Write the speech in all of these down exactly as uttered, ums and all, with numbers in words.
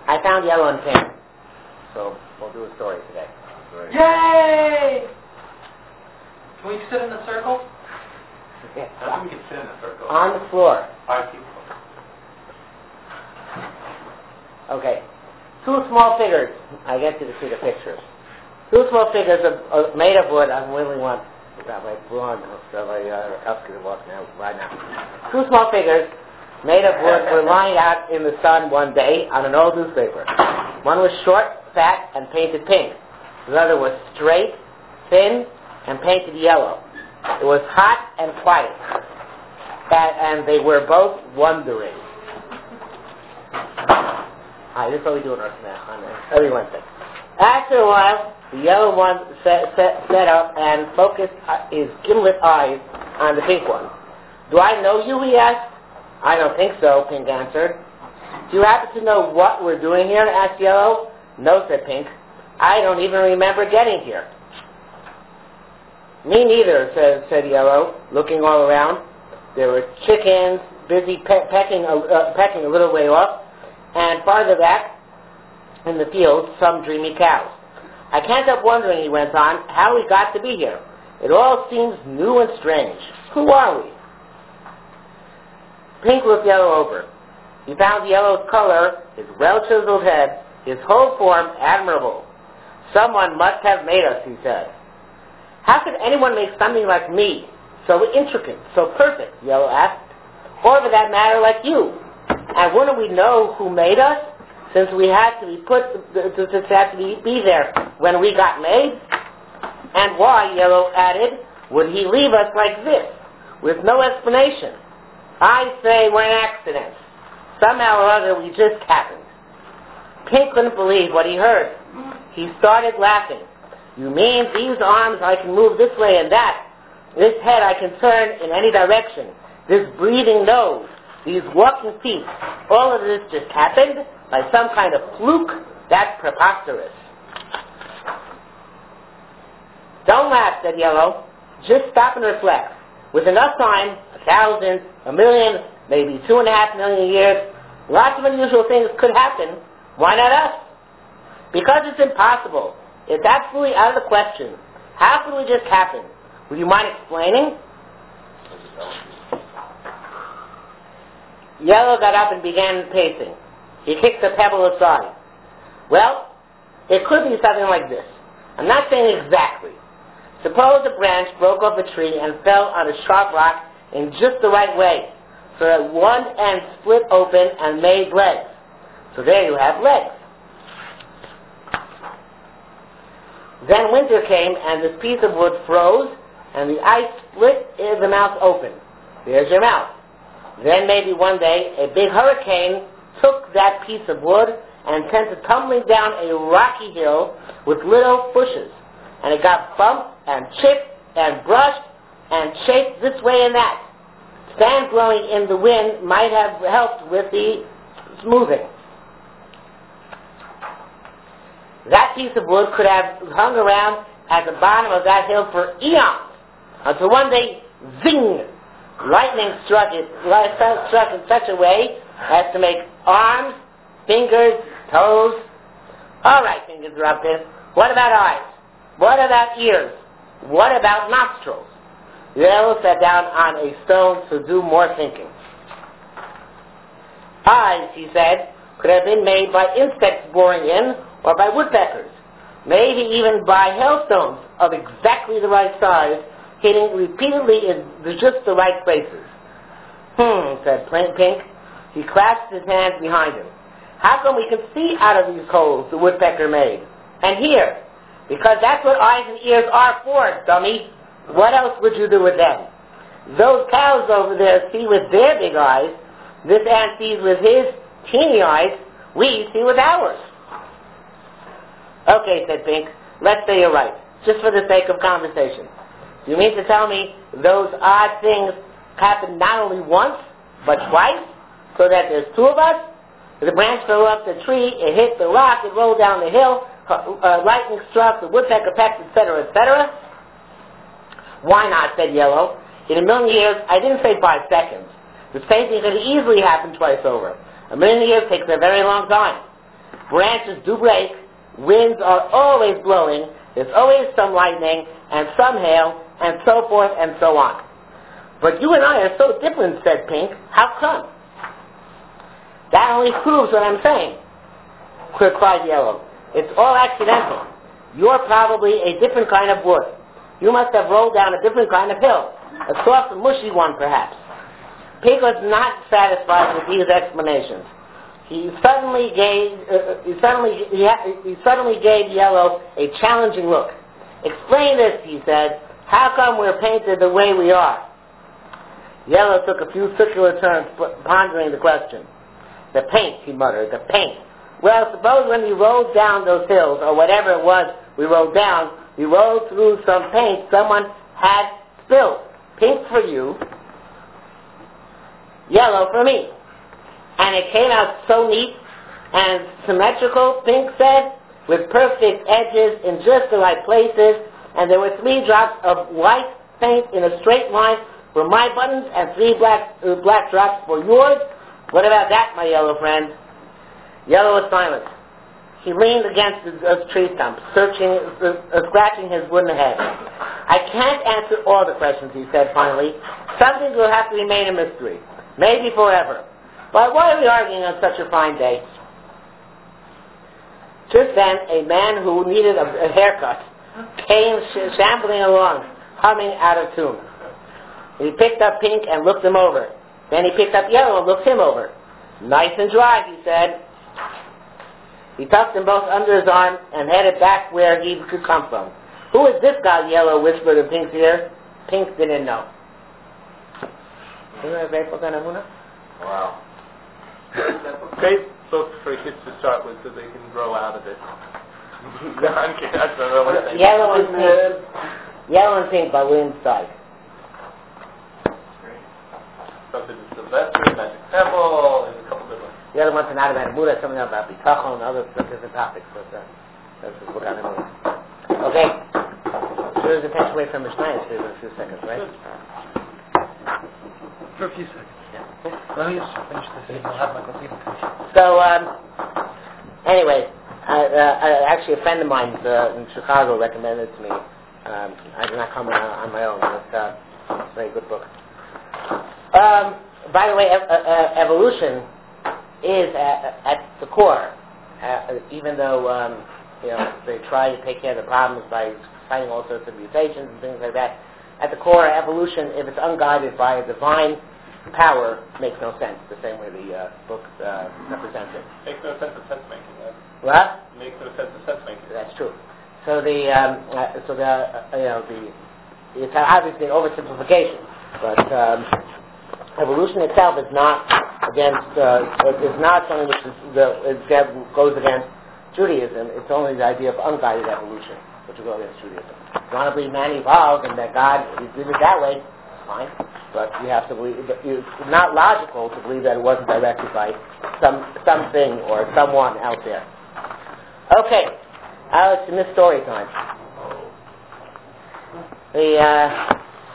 I found yellow and pink. So we'll do a story today. Great. Yay! Can we sit in a circle? Yes. I think we can sit in a circle. On the floor. Five people. Okay. Two small figures. I get you to see the pictures. Two small figures of, of, made of wood. I really want Rabbi Braun, Rabbi Elsker to walk now, right now. Two small figures made of wood were lying out in the sun one day on an old newspaper. One was short, fat, and painted pink. The other was straight, thin, and painted yellow. It was hot and quiet, and, and they were both wondering. Alright, this is what we do on Earth now, on every Wednesday. After a while, the yellow one set, set, set up and focused his gimlet eyes on the pink one. Do I know you, he asked. I don't think so, Pink answered. Do you happen to know what we're doing here, asked Yellow. No, said Pink. I don't even remember getting here. Me neither, said, said Yellow, looking all around. There were chickens busy pe- pecking, a, uh, pecking a little way off, and farther back in the field, some dreamy cows. I can't help wondering, he went on, how we got to be here. It all seems new and strange. Who are we? Pink looked Yellow over. He found Yellow's color, his well-chiseled head, his whole form admirable. Someone must have made us, he said. How could anyone make something like me, so intricate, so perfect, Yellow asked, or for that matter, like you? And wouldn't we know who made us, since we had to be put, since had to be, be there when we got made? And why, Yellow added, would he leave us like this, with no explanation? I say we're an accident. Somehow or other we just happened. Pink couldn't believe what he heard. He started laughing. You mean these arms I can move this way and that? This head I can turn in any direction? This breathing nose? These walking feet? All of this just happened by some kind of fluke? That's preposterous. Don't laugh, said Yellow. Just stop and reflect. With enough time, a thousand, a million, maybe two and a half million years, lots of unusual things could happen. Why not us? Because it's impossible. It's absolutely out of the question. How could we just happen? Would you mind explaining? Yellow got up and began pacing. He kicked the pebble aside. Well, it could be something like this. I'm not saying exactly. Suppose a branch broke off a tree and fell on a sharp rock in just the right way, so that one end split open and made legs. So there you have legs. Then winter came and this piece of wood froze and the ice split the mouth open. There's your mouth. Then maybe one day a big hurricane took that piece of wood and sent it tumbling down a rocky hill with little bushes. And it got bumped and chipped and brushed and shaped this way and that. Sand blowing in the wind might have helped with the smoothing. That piece of wood could have hung around at the bottom of that hill for eons, until one day, zing, lightning struck it, struck in such a way as to make arms, fingers, toes. All right, Pink interrupted. What about eyes? What about ears? What about nostrils? Yellow sat down on a stone to do more thinking. Eyes, he said, could have been made by insects boring in, or by woodpeckers, maybe even by hailstones of exactly the right size, hitting repeatedly in the, just the right places. Hmm, said Pink. He clasped his hands behind him. How come we can see out of these holes the woodpecker made? And hear? Because that's what eyes and ears are for, dummy. What else would you do with them? Those cows over there see with their big eyes. This ant sees with his teeny eyes. We see with ours. Okay, said Pink. Let's say you're right, just for the sake of conversation. You mean to tell me those odd things happen not only once, but twice, so that there's two of us? The branch fell off the tree, it hit the rock, it rolled down the hill, uh, lightning struck, the woodpecker pecked, et cetera, et cetera. Why not, said Yellow. In a million years, I didn't say five seconds. The same thing could easily happen twice over. A million years takes a very long time. Branches do break. Winds are always blowing. There's always some lightning and some hail and so forth and so on. But you and I are so different, said Pink. How come? That only proves what I'm saying, cried Yellow. It's all accidental. You're probably a different kind of wood. You must have rolled down a different kind of hill. A soft, mushy one, perhaps. Pink was not satisfied with these explanations. He suddenly gave uh, he suddenly he, ha- he suddenly gave Yellow a challenging look. Explain this, he said. How come we're painted the way we are? Yellow took a few circular turns, pondering the question. The paint, he muttered. The paint. Well, suppose when we rolled down those hills, or whatever it was we rolled down, we rolled through some paint someone had spilled. Pink for you, yellow for me. And it came out so neat and symmetrical, Pink said, with perfect edges in just the right places, and there were three drops of white paint in a straight line for my buttons and three black uh, black drops for yours. What about that, my yellow friend? Yellow was silent. He leaned against a tree stump, searching, uh, uh, scratching his wooden head. I can't answer all the questions, he said finally. Some things will have to remain a mystery, maybe forever. But why are we arguing on such a fine day? Just then, a man who needed a, a haircut came sh- shambling along, humming out of tune. He picked up Pink and looked him over. Then he picked up Yellow and looked him over. Nice and dry, he said. He tucked them both under his arm and headed back where he could come from. Who is this guy, Yellow whispered in Pink's ear. Pink didn't know. Wow. Great book for kids to start with so they can grow out of it. Yellow and Pink. Yellow and Pink by William Steig. Something to Sylvester, Magic Temple, and a couple of ones. The other one's an out of Muda, something about Bitachon and other different topics, but uh, that's the book on the moon. Okay. So there's a touch away from Mishnah for a few seconds, right? For a few seconds. Yeah. Let me just finish this. I'll have my computer. So, um, anyway, uh, uh, actually a friend of mine uh, in Chicago recommended it to me. Um, I did not come on, on my own, but uh, it's a very good book. Um, by the way, ev- uh, evolution is at, at the core, uh, even though um, you know they try to take care of the problems by finding all sorts of mutations and things like that. At the core, evolution, if it's unguided by a divine power, makes no sense. The same way the uh, book uh, represents it. Makes no sense of sense making. Right? What? Makes no sense of sense making. That's true. So the um, uh, so the uh, you know the it's obviously an oversimplification, but. Um, Evolution itself is not against, uh, is not something which is, the, is, goes against Judaism. It's only the idea of unguided evolution, which will go against Judaism. If you want to believe man evolved and that God did it that way, fine. But you have to believe, it's not logical to believe that it wasn't directed by some something or someone out there. Okay, uh, it's in this story time. The, uh,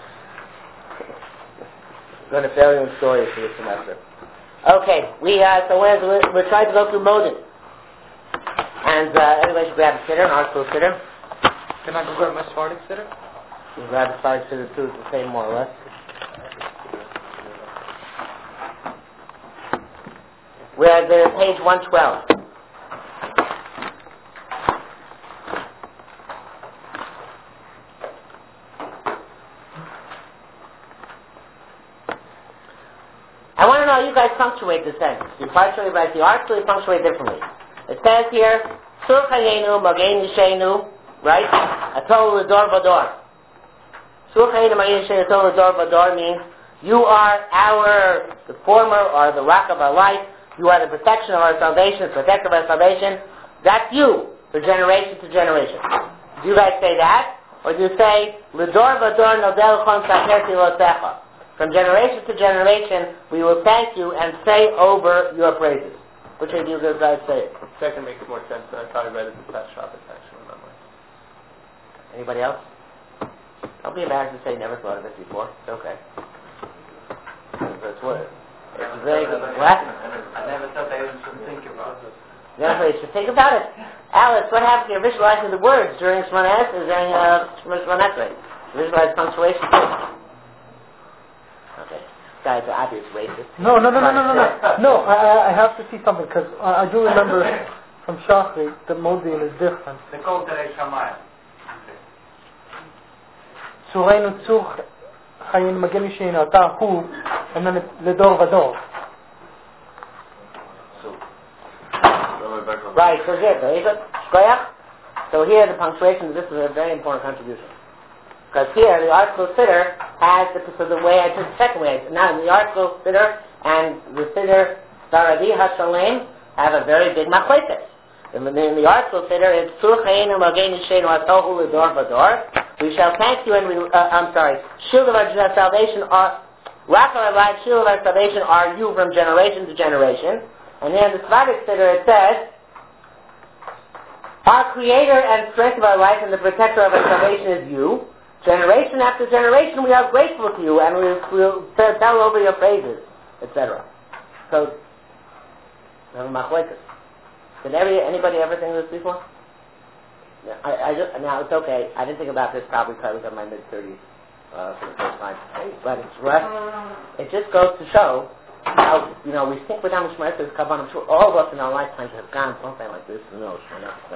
going to fail you in stories for this semester. Okay, we uh, so we're, we're trying to go through Modin. And uh, everybody should grab a sitter, an article sitter. Can I go grab my Sephardic sitter? You can grab a Sephardic sitter too, it's the same more or less. We're at the page one twelve. I want to know how you guys punctuate the sentence. You punctuate like the article, you punctuate differently. It says here, Sur Chayenu, Magen Yishenu, right? Atol L'dor Vador. Sur Chayenu, Magen Yishenu, Atol L'dor Vador means you are our, the former or the rock of our life. You are the protection of our salvation, the protector of our salvation. That's you, for generation to generation. Do you guys say that? Or do you say, L'dor Vador Nodel Chon Sakerti Lotecha? From generation to generation, we will thank you and say over your praises. Which of you guys say it? Second makes more sense than I probably read it this past Shabbos, actually, remember. Anybody else? Don't be embarrassed to say never thought of it before. It's okay. It's what? It's very good. What? I never thought I even should think about it. Therefore, you should think about it. Alice, what happened to your visualizing the words during Shemona Esrei, during uh, Shemona Esrei? Visualize punctuation too. Okay. Guys are obvious racist. No, no, no, no, no, no, no. No, I, I have to see something, because I, I do remember from Shachri that Modi'in is different. They call it Terei Shamayim. Tzureinu Tzur Chayin Magen Yisheinu Ata Hu, and then it's Ledor Vador. Right, so here, very good. Shkoyach. So here the punctuation, this is a very important contribution. Because here the article sitter has the, so the way I took the second way. Now the article sitter and the sitter Saradi Hashalem have a very big machlekes. In the, in the article sitter it's Tzur Chayin Magen Yisheinu Ata Hu Ledor Vador. We shall thank you and we, uh, I'm sorry, shield of our salvation are, rock of our life, shield of our salvation are you from generation to generation. And then the Svardik Siddur it says, our creator and strength of our life and the protector of our salvation is you. Generation after generation we are grateful to you and we will tell over your praises, et cetera. So, did every, anybody ever think of this before? I, I just, now it's okay. I didn't think about this probably because I was in my mid-thirties uh, for the first time. But it's right. It just goes to show how, you know, we think with how much money is Kabbalah. I'm sure all of us in our lifetimes have gone something like this. Who knows?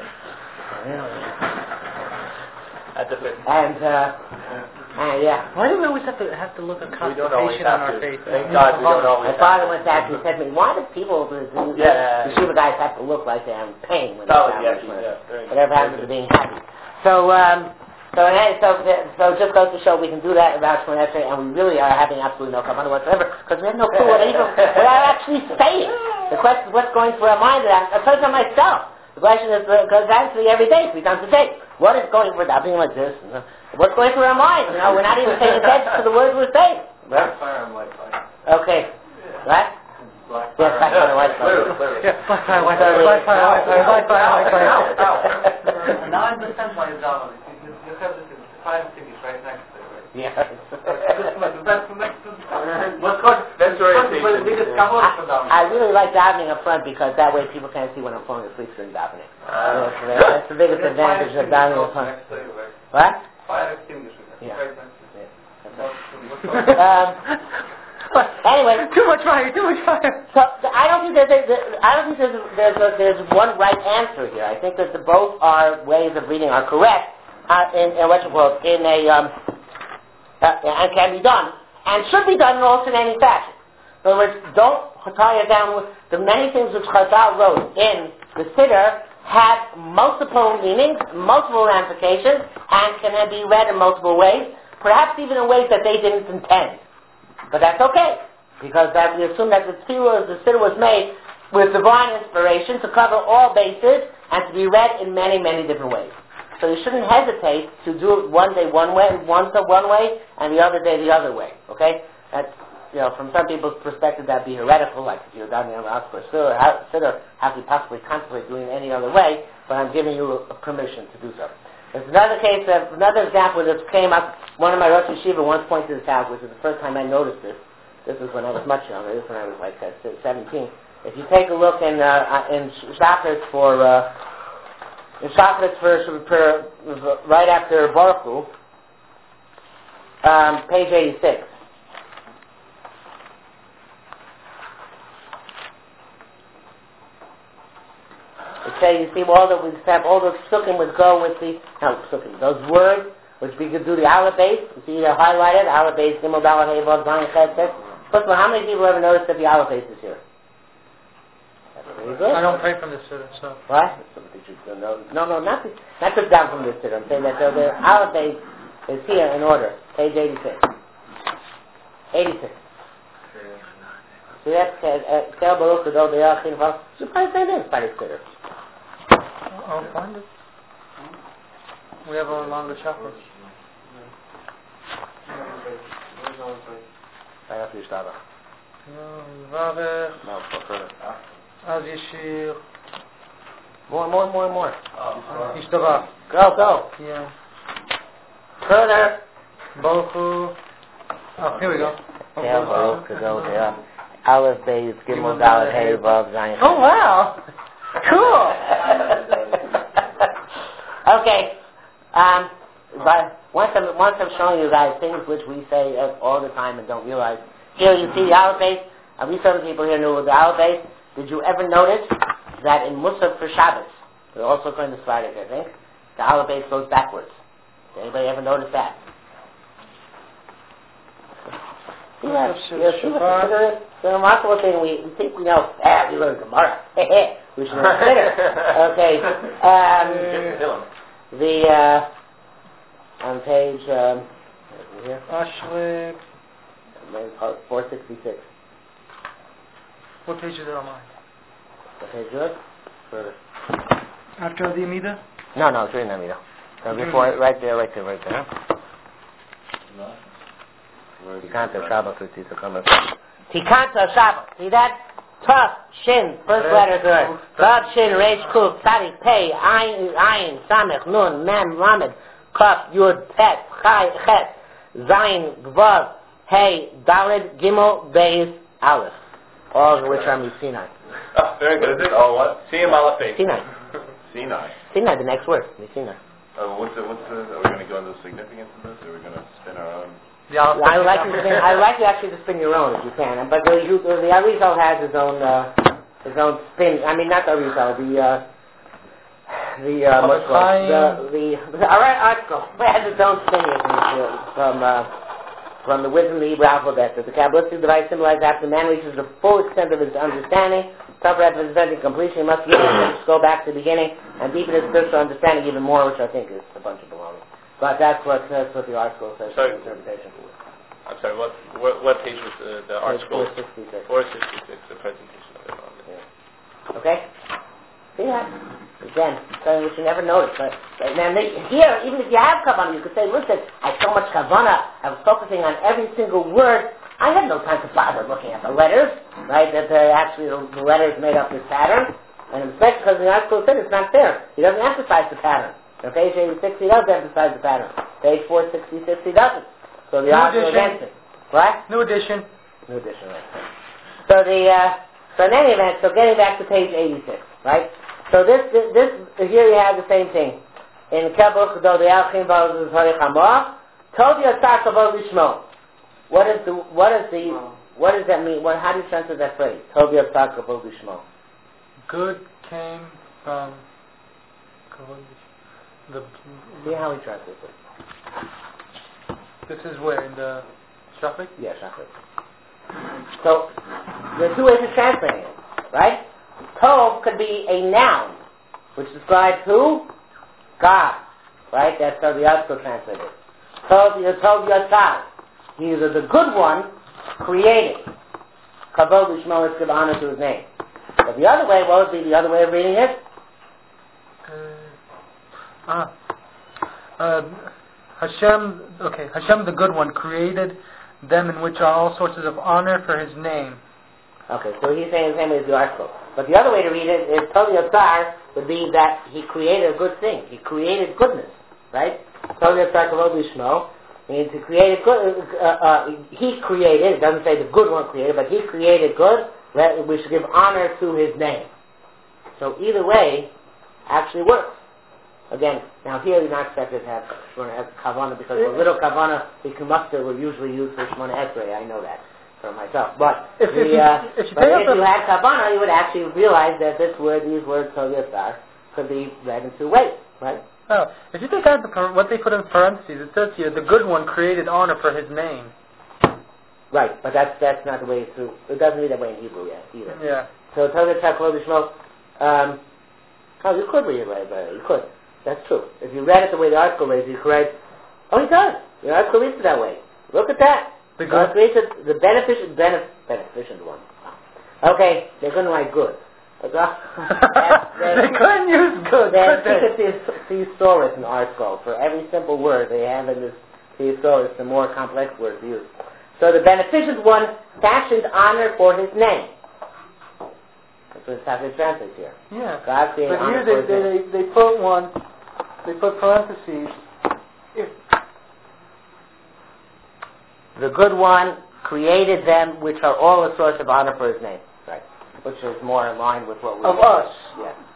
And, uh, uh, yeah. Why do we always have to have to look at constipation on our face? Thank God we don't always. My father once asked me, he said to me, why do people, the, the, yeah. the Shiva guys have to look like they're in pain when Oh, they're yeah, down yeah, yeah, whatever happens to being happy. So, um, so, so, so it just goes to show we can do that about Shemona Esrei, and we really are having absolutely no kavanah whatsoever, because we have no clue what even what I'm actually saying. The question is what's going through our mind, and I told you myself. The question is, because actually every day, three times a day, what is going through, I'm being like this, and, uh, what's going through our mind? You know, we're not even paying attention to the words we're saying. Black fire and white fire. Okay. What? Black Yes, black fire and white fire. Yeah, black fire, white fire, black fire, white fire, black fire, white fire. Now I understand why you're down on it. You have this fire extinguisher right next to it, right? Yes. That's next to what's called that's orientation. I, I really like davening up front because that way people can't see when I'm falling asleep during davening. Uh, that's the biggest advantage of davening up front. What? Fire extinguisher. Yeah. Right next to it. Yeah. um, anyway, too much fire, too much fire. So I don't think there's a, there, I don't think there's a, there's a, there's one right answer here. I think that the both our ways of reading are correct uh, in, in what you call in a um, uh, and can be done and should be done in alternating fashion. In other words, don't tie it down with the many things which Chazal wrote in the Siddur have multiple meanings, multiple ramifications, and can be read in multiple ways, perhaps even in ways that they didn't intend. But that's okay, because that we assume that the Siddur, the Siddur was made with divine inspiration to cover all bases and to be read in many, many different ways. So you shouldn't hesitate to do it one day one way, once one way, and the other day the other way. Okay? That's, you know, from some people's perspective that'd be heretical, like if you're down there ask for a Siddur, how, Siddur, how could you possibly contemplate doing it any other way? But I'm giving you a permission to do so. There's another case, of, another example that came up. One of my Rosh Yeshiva once pointed this out, which is the first time I noticed this. This was when I was much younger. This was when I was like uh, seventeen. If you take a look in uh, in Shachris for uh, in Shachris for, for right after Baruch Hu, um, page eighty-six. Okay, you see all the we have all those psukim would go with the no psukim, those words which we could do the aleph base. You see they're highlighted, aleph base, gimel daled hey vav zayin ches tes. First of all, how many people ever noticed that the aleph base is here? That's pretty good. I don't pray from this Siddur, so. What? No, no, no, not this, not just down from this Siddur. I'm saying that the, the aleph base is here in order. Page eighty-six. eighty-six. See that? Kel baruch adol deyachin vav. You probably say this by the Siddur. I'll find it. We have a longer chapter. Right after Yishtaba. Vavech. No, further. Az Yeshir. More, more, more, more. Yishtaba. Go, go. Yeah. Further. Baruch Hu. Oh, here we go. Kel baruch adol deyachin. Aleph, Beis, Gimel, Daled, Hey, Vav, Zayin. Oh, wow. Cool. Okay. Um, but once I'm, once I'm showing you guys things which we say uh, all the time and don't realize. Here you see the Aleph base. At least some people here knew the Aleph base. Did you ever notice that in Musaf for Shabbos, we're also going to slide it, I think, the Aleph base goes backwards. Did anybody ever notice that? See what, you see what the, the remarkable thing, we, we think we know, ah, we learned Gemara. We should consider. Okay. Um, the, uh, on page, um, here. Ashweb. four sixty-six. What page is it on mine? What page is it? Further. After the Amida? No, no, it's in the Amida. So before, right there, right there, right there. Tikanta Shabbos with Tisakama. Tikanta Shabbos. See that? Tuf, Shin, first letter good. Vav, Shin, Reish, Kuf, Tzadik, Pei, Ayin, Ayin, Samech, Nun, Mem, Lamed, Kaf, Yud, Pet, Chai, Chet, Zayin, Gvav, Hey, Daled, Gimel, Beis, Aleph. All of which are Sinai. Oh, very good. Is it? Oh, what? Siyam Aleph. Sinai. Sinai. Sinai, the next word. Sinai. Oh, what's the, what's the, are we going to go into the significance of this, or are we going to spin our own? Yeah, I would like you to spin, I would like you actually to spin your own if you can. But the, you, the Arizal has his own, uh, his own spin. I mean, not the Arizal, the, uh, the, uh, what's called, the, the, the, all right, article has its own spin here from, from, uh, from the wisdom of the Hebrew alphabet. That the Kabbalistic device symbolizes after the man reaches the full extent of his understanding, tougher representing completion, he must really go back to the beginning and deepen his spiritual understanding even more, which I think is a bunch of baloney. But that's what that's what the article says. Sorry. The interpretation. I'm sorry. What what, what page was the, the article? four sixty-six. four sixty-six. The presentation of it on it. Yeah. Okay. See that? Again, something which you never noticed. But, but then they, here, even if you have kavanah, you could say, listen, I had so much kavanah. I was focusing on every single word. I had no time to bother looking at the letters, right? That uh, actually the, the letters made up this pattern, and especially because the article said it's not fair. He doesn't emphasize the pattern. On page eighty-six, he does emphasize the pattern. Page four sixty-six, he doesn't. So the article against it. What? New edition. New edition, right. So the, uh, so in any event, so getting back to page eighty-six, right? So this, this, this here you have the same thing. In Kebuk, though the Alchim Baal Zari Chamor, Tov Yatzar Kavod Lishmo. What is the, what is the, what does that mean? What, how do you translate that phrase? Tov Yatzar Kavod Lishmo. Good came from the. See how he translates it. This is where in the Shafik? Yeah, Shafik. So there are two ways of translating it, right? Tov could be a noun, which describes who? God, right? That's how the article translated. Tov, Tov Yatzar. He is the good one, created. Kavod Lishmo is give honor to his name. But the other way, what would be the other way of reading it? Uh, ah. Uh, Hashem, okay, Hashem the good one created them in which are all sources of honor for his name. Okay, so he's saying the same way as the article. But the other way to read it is Tov Yatzar would be that he created a good thing. He created goodness, right? Tov Yatzar Kavod Lishmo means to create good. Uh, uh, he created. It doesn't say the good one created, but he created good. That we should give honor to his name. So either way, actually works. Again, now here you're not expected to have Shemona Kavanah because the little Kavanah the Kumukta will usually use for Shemona Esrei. I know that for myself. But if, the, if you, uh, if you, but if you had Kavanah, you would actually realize that this word, these words, Tov Yatzar, could be read in two ways, right? Oh, if you take out the, what they put in parentheses, it says here, the good one created honor for his name. Right, but that's that's not the way it's through. It doesn't read that way in Hebrew yet either. Yeah. So Tov Yatzar Kavod Lishmo. Um, oh, you could read it right, but you could. That's true. If you read it the way the article reads, you could write, oh, he does. The article reads it that way. Look at that. The God good. created the beneficent, benef, beneficent one. Okay, they're going to write good. They couldn't use good. There's Could they? a thesaurus in article. For every simple word they have in this thesaurus, the more complex words used. So the beneficent one fashioned honor for his name. That's what it translates here. Yeah. God created but honor here for they, his they, name. they put one, they put parentheses. If The good one created them, which are all a source of honor for his name. Right. Which is more in line with what we of us. Yeah.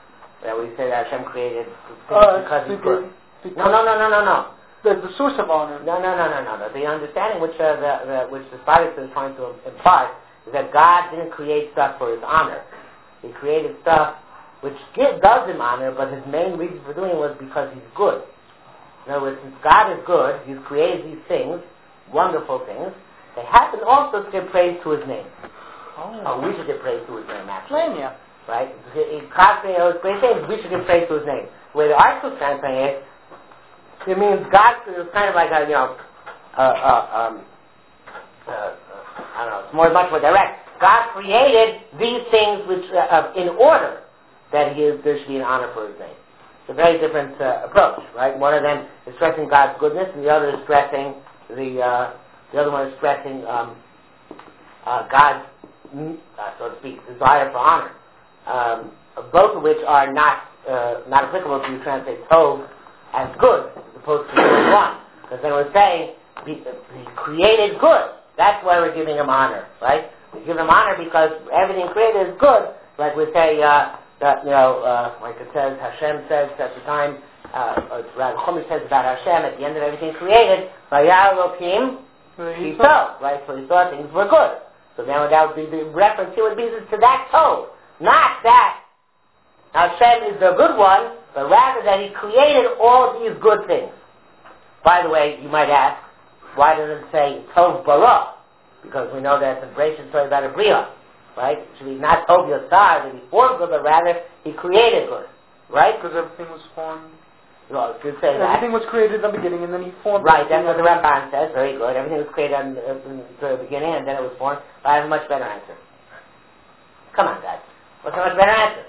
That we say that Hashem created things Uh, because He's because, good. because No, no, no, no, no, no. The, the source of honor. No, no, no, no, no, no. The understanding which uh, the, the which the Spartans is trying to impart is that God didn't create stuff for His honor. He created stuff which give, does Him honor, but His main reason for doing it was because He's good. In other words, since God is good, He's created these things, wonderful things. They happen also to give praise to His name. Oh, Oh, we should give praise to His name, actually. Flame, yeah. Right? God created those great things. We should give praise to His name. The way the article translates it, it means God is kind of like a, you know, uh, uh, um, uh, uh, I don't know, it's more, much more direct. God created these things which, uh, uh, in order that he is, there should be an honor for His name. It's a very different uh, approach, right? One of them is stressing God's goodness, and the other is stressing the, uh, the other one is stressing um, uh, God's, uh, so to speak, desire for honor. Um, both of which are not uh, not applicable if you translate Tov as good, as opposed to one. Because then we're saying he, he created good. That's why we're giving Him honor, right? We give Him honor because everything created is good. Like we say, uh, that, you know, uh, like it says, Hashem says at the time, uh, Rabbi Chumash says about Hashem at the end of everything created, Vayar Elokim Yisrael, right? So He thought things were good. So then that would be the reference here would be to that Tov. Not that Hashem is the good one, but rather that He created all these good things. By the way, you might ask, why does it say Tov Bara? Because we know that the Bereshit story about a Bria, right? It should be not Tov Yasar, that He formed good, but rather He created good, right? Because everything was formed. Well, you could say that. Everything was created in the beginning, and then He formed. Right, that's what the Ramban says. Very good. Everything was created in the, in the beginning, and then it was formed. But I have a much better answer. Come on, guys. What's a much better answer?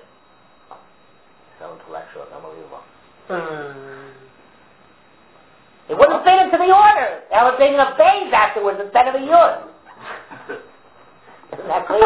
So intellectual, unbelievable. Uh, It wouldn't fit into the order. That was taking a phase afterwards instead of a yud. Isn't that clear?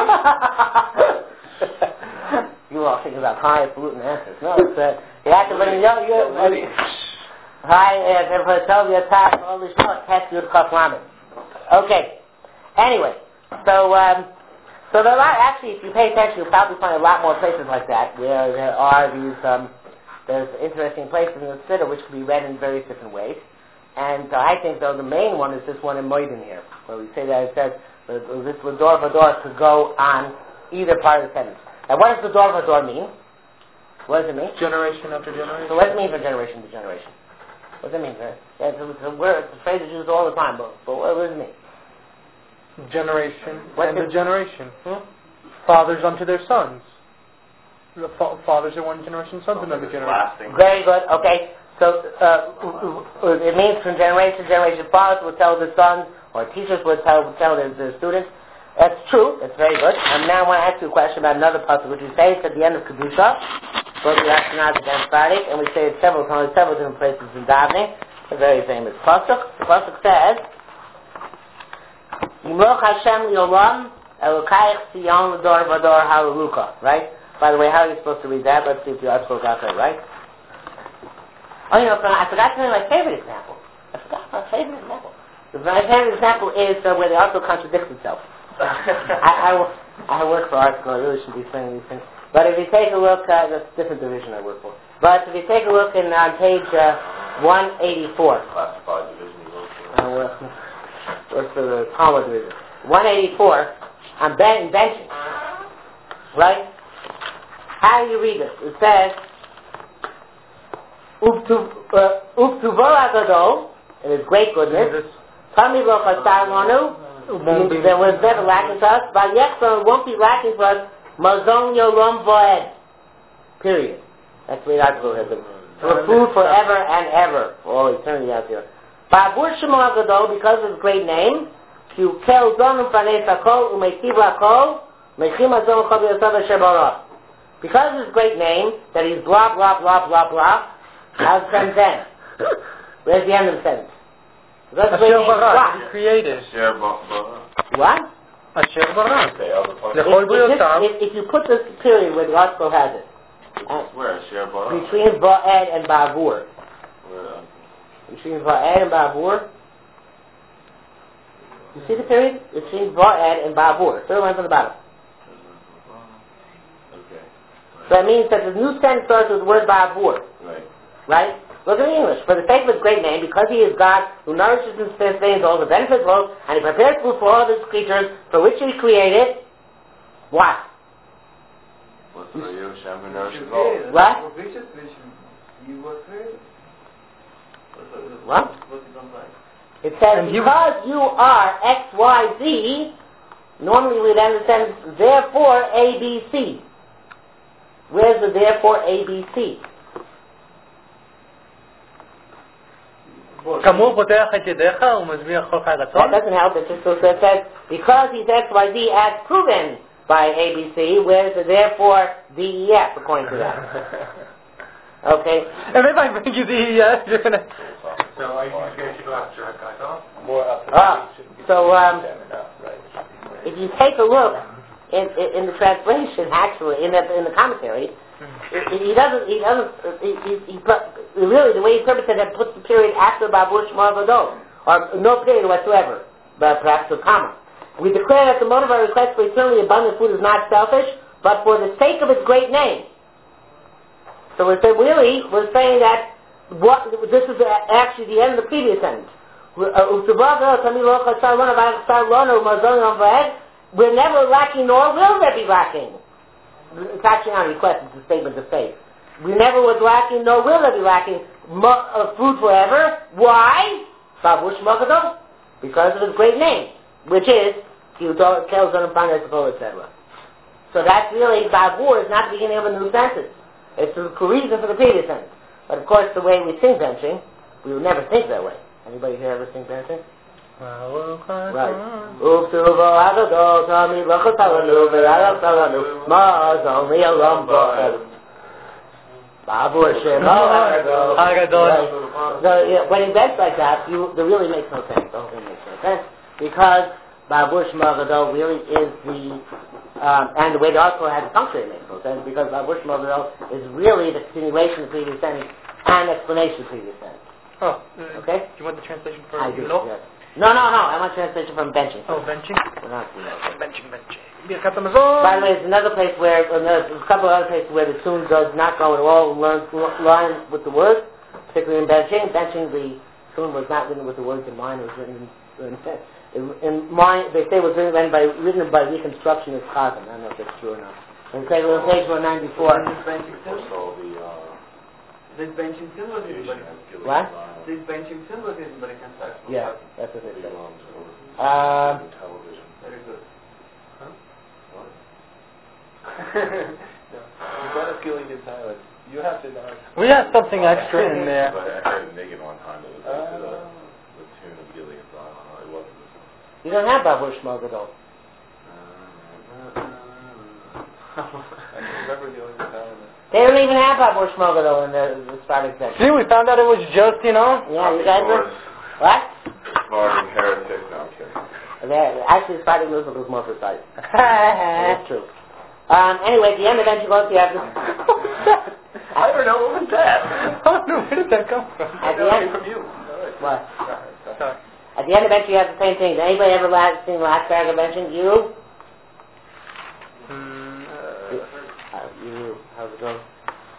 You all think about highfalutin answers. No, it's uh, you have to put in your you. Hi, uh, tell you attack all this stuff. Test your cup ramen. Okay. Anyway, so um, so there are a lot. Actually, if you pay attention, you'll probably find a lot more places like that where there are these. Um, there's interesting places in the Siddur which can be read in various different ways. And uh, I think, though, the main one is this one in Moedin here, where we say that it says uh, this Lador Vador could go on either part of the sentence. Now, what does Lador Vador mean? What does it mean? Generation after generation. So what does it mean for generation to generation? What does it mean? Uh, yeah, it's, a, it's, a word, it's a phrase that's used all the time, but, but what does it mean? Generation What's and it? the generation. Hmm? Fathers unto their sons. The fa- fathers are one generation, sons another generation. Very good. Okay. So uh, it means from generation to generation. Fathers would tell the sons, or teachers would tell tell their, their students. That's true. That's very good. And now I want to ask you a question about another passage, which we say it's at the end of Kedusha, both the Ashkenaz and Sephardic, and we say it several times, several different places in davening. A very famous pasuk. The pasuk says, "Yimloch Hashem liolam elokayich Sion l'dor v'dor halaluka." Right? By the way, how are you supposed to read that? Let's see if you article got that right. Oh, you know, I forgot to tell you my favorite example. I forgot my favorite example. My favorite example is uh, where the article contradicts itself. I, I, I work for article. I really shouldn't be saying these things. But if you take a look, uh, that's a different division I work for. But if you take a look in on page uh, one eighty-four. Classified division you work for. I work, work for the Talmud division. one eighty-four, I'm ben- benching. Right? How do you read this? It says, Uftuvo Agadol, it is great goodness. Tami lo chasar lanu, there was never lacking to us. Vayechson won't be lacking for us. Mazon yolom voed. Period. That's the way the article has it. For food forever and ever, for all eternity out there. Ba'avur Shemo Agadol, because of his great name, Ki kel zonu fanes hakol umetiv hakol mechim azon chol b'yosav asher bara. Because of his great name, that he's blah, blah, blah, blah, blah, how's the sentence end? Where's the end of the sentence? Because of his great name, blah. He created. Asher bara. What? Asher bara. Okay, other part. The If, whole if, this, Yosav. if, if you put this period where the article has it, uh, Where? Asher bara? between Va'ed and Ba'avur, Where? between Va'ed and Ba'avur, you see the period? Between Va'ed and Ba'avur, third line from the bottom. Okay. So that means that the new sentence starts with the word ba'avur. Right. Right? Look at the English. For the sake of his great name, because he is God who nourishes and sustains all the benefits of the world, and he prepares food for all of his creatures, for which he created, what? What's for you, Shem, who nourishes all? all? What? You were created. What? What's it on like? It says, because you are X, Y, Z, normally we'd end the sentence, therefore A, B, C. Where's the therefore A, B, C? כמוהו פותח את ידיך ומזמיע חוק הרצון? That doesn't help. It just so it says, because he's X, Y, Z as proven by A, B, C, where's the therefore D, E, F according to that? Okay? And if I bring you the E S, you're going to... So I usually go after a cut off. More Ah, so um, if you take a look in, in, in the translation, actually, in the in the commentary, he, he doesn't. He doesn't. He, he, he put, really, the way he interprets it, puts the period after Babush Marvado, or no period whatsoever, but perhaps a comma. We declare that the motive of our request for eternally abundant food is not selfish, but for the sake of its great name. So we're saying, really, we're saying that. What, this is actually the end of the previous sentence. We're never lacking, nor will there be lacking. It's actually not a request, it's a statement of faith. We never was lacking, nor will there be lacking mo- uh, food forever. Why? Because of his great name, which is et cetera. So that's really, Bavur is not the beginning of a new sentence. It's the reason for the previous sentence. But of course, the way we sing benching, we would never think that way. Anybody here ever sing benching? Right. Uftuvo agado tami lochotalanu ve'alatalanu ma'az only a lumbo Babu Hashem agado. So yeah, when he bench like that, you, it really makes no sense. The whole thing makes no sense because Babu Hashem agado really is the Um, and the way the article has punctuated makes no sense because Babush Mobile is really the continuation of the previous sentence and explanation of the previous sentence. Oh, uh, okay? Do you want the translation for I do, no? Yes. No, no, no. I want translation from benching. Oh, benching? We're not doing that. Benching, benching. By the way, there's another place where, well, there's a couple of other places where the tune does not go at all learn line with the words, particularly in benching. Benching, the tune was not written with the words in mind, it was written in, in In, in mind, they say it was written by written by reconstructionist Chazan. I don't know if that's true or not. And say on page one ninety-four. This benching still was written by what? This benching still was written by reconstruction. Yeah, that's what it says. Um, Very good. Huh? What? No. You've got a feeling in silence. You have to know. We have something extra in there. But I heard Megan one time. It was like uh, the, the tune of Gilead's Island. It wasn't. You don't have Babu Shmogadol. I remember the only time. They don't even have Babu Shmogadol in the, the starting section. See, we found out it was just, you know. Yeah, you guys were. What? Spartan heretic. No, I'm kidding. They, actually, Spartan Muslim was more precise. That's true. Um, anyway, at the end of Enchilos, you have this. I don't know. What was that? Oh, no, where did that come from? At the end. From you. What? Sorry. At the end of benching, you have the same thing. Did anybody ever last, seen the last paragraph benching? You? Mm, uh, you. How's it going?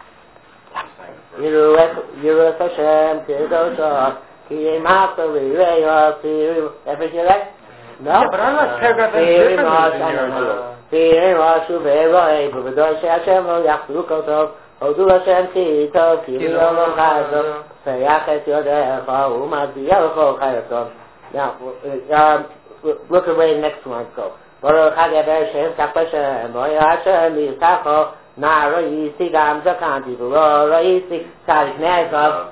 Yiru es Hashem Kidosha Ki Yimachta Lireya Firim. Ever hear that? No? Yeah, but unless paragraph is different than yours. Firim Rashu Ve'eroi B'V'doi She'Hashem Lo Yachlu Kotov Hodu Hashem Ki Tov Ki Yom Lo Chazov Sayach Et Yodecha Umad B'Yelcho Chayatom. Now, um, look at where the next one goes. Baruch HaGeber Shem Kapashem Boya Hashem Yitacho Na Roisi Gam Zakanti V'Lo Roisi Tzadik Nezov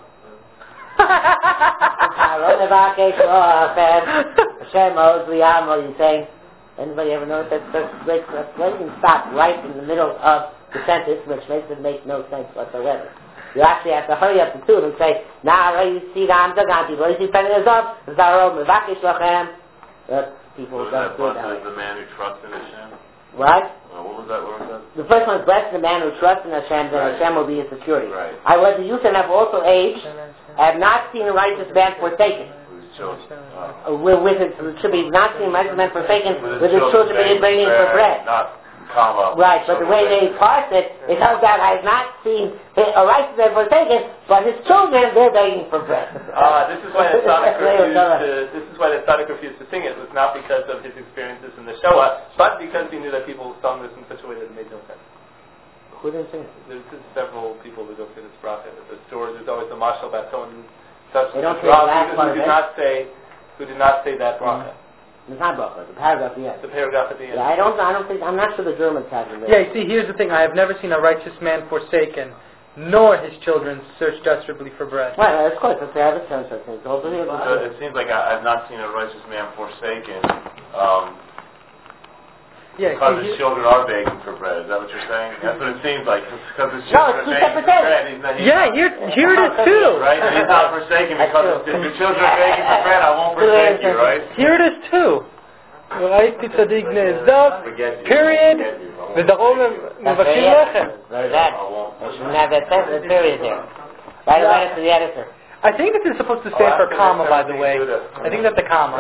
Haro Nevakesh Lo'achem Hashem Oz Liyam Yiseng. Anybody ever notice that first break? Let him stop right in the middle of the sentence, which makes it make no sense whatsoever. You actually have to hurry up the tune and say, "Now you see Ram Daganti, what is he telling us of? Zaro Mevakish Lachem." People don't do that. The man who trusts in Hashem. What? Uh, what was that word? The first one is blessed the man who trusts in Hashem, then right. Hashem will be his security. Right. I was the youth and have also aged. I have not seen a righteous man forsaken. Uh, with, with his, it should be not seen a righteous man forsaken with his children being bringing for bread. Not comma. Right, but the way they parse it, it tells God has not seen a righteous man forsaken, but his children, they're begging for bread. Ah, this is why the tzaddik refused to, this is why the tzaddik refused to sing it. It was not because of his experiences in the Shoah, but because he knew that people sung this in such a way that it made no sense. Who didn't sing it? There's, there's several people who don't say this bracha. At the store, there's always a mashal about someone such They don't as say the Rav last who, part who of did it. not say who did not say that bracha. Mm-hmm. It's not bracha, the paragraph at the end. The paragraph at the end. Yeah, I don't, I don't think, I'm not sure the Germans have it. Yeah, you see, here's the thing. I have never seen a righteous man forsaken, nor his children search desperately for bread. Well, of course, that's the other sense of things. Also here, So it seems like I, I've not seen a righteous man forsaken um, Yeah, because see, his children are begging for bread. Is that what you're saying? That's what it seems like. Because his No, children it's two are begging separate for things. bread. He's not, he's yeah, here, here it is too. Right? He's not forsaken because if your children are begging for bread, I won't forsake you, right? Here it is too. ראיתי צדיק נעזב, period, ודרום מבקשים לחם. Very bad. I shouldn't have that, sentence, that period there. Write a letter to the editor. I think this is supposed to stand for comma, by the way. I think that's a comma.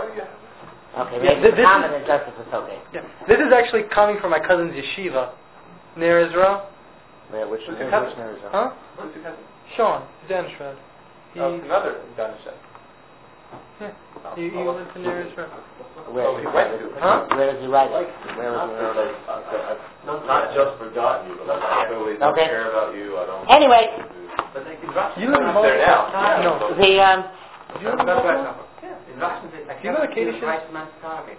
Okay, Yeah, maybe this the is- common injustice is okay. Yeah. This is actually coming from my cousin's yeshiva near Israel. Yeah, which Who's is your cousin? Huh? Who's your cousin? Sean Danshred. He, Oh, another Danisha. yeah, he, he lives in near Israel. Where, Oh, he went to. Huh? where does he write? Like, Where not, was for, like, I've not just forgotten you, but like, I really don't Okay. care about you. I don't. Anyway, But like in Russian, You live in He's there now. No. the, um, Do you know that's the right. Yeah. In Russian, I Do you know the haven't seen Kaddish is? right man starving.